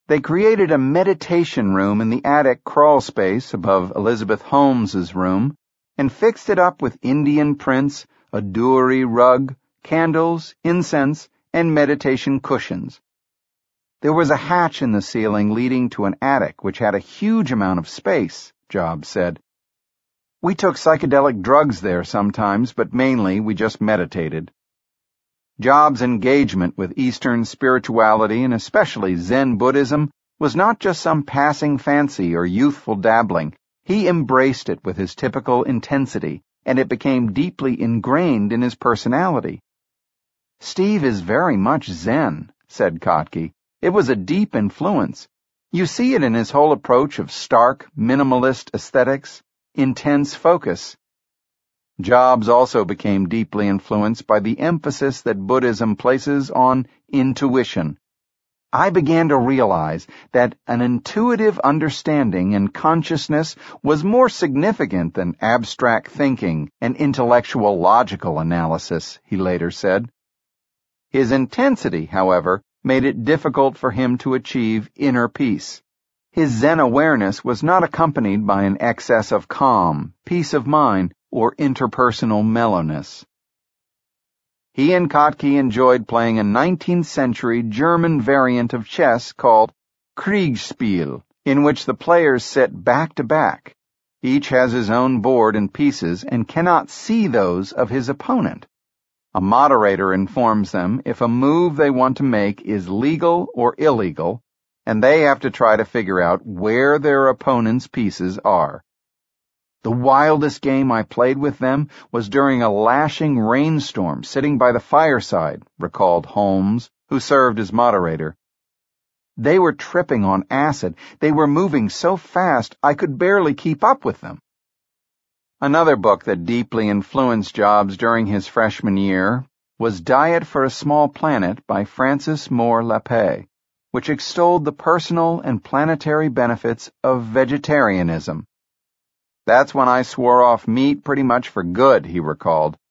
They created a meditation room in the attic crawl space above Elizabeth Holmes's room and fixed it up with Indian prints, a doori rug, candles, incense, and meditation cushions. There was a hatch in the ceiling leading to an attic which had a huge amount of space, Jobs said. We took psychedelic drugs there sometimes, but mainly we just meditated. Jobs' engagement with Eastern spirituality and especially Zen Buddhism was not just some passing fancy or youthful dabbling. He embraced it with his typical intensity, and it became deeply ingrained in his personality. Steve is very much Zen, said Kotke. It was a deep influence. You see it in his whole approach of stark, minimalist aesthetics, intense focus. Jobs also became deeply influenced by the emphasis that Buddhism places on intuition. I began to realize that an intuitive understanding and consciousness was more significant than abstract thinking and intellectual logical analysis, he later said. His intensity, however, made it difficult for him to achieve inner peace. His Zen awareness was not accompanied by an excess of calm, peace of mind, or interpersonal mellowness. He and Kotke enjoyed playing a 19th century German variant of chess called Kriegspiel, in which the players sit back to back. Each has his own board and pieces and cannot see those of his opponent. A moderator informs them if a move they want to make is legal or illegal, and they have to try to figure out where their opponent's pieces are. The wildest game I played with them was during a lashing rainstorm sitting by the fireside, recalled Holmes, who served as moderator. They were tripping on acid. They were moving so fast I could barely keep up with them. Another book that deeply influenced Jobs during his freshman year was Diet for a Small Planet by Francis Moore Lappé, which extolled the personal and planetary benefits of vegetarianism. That's when I swore off meat pretty much for good, he recalled.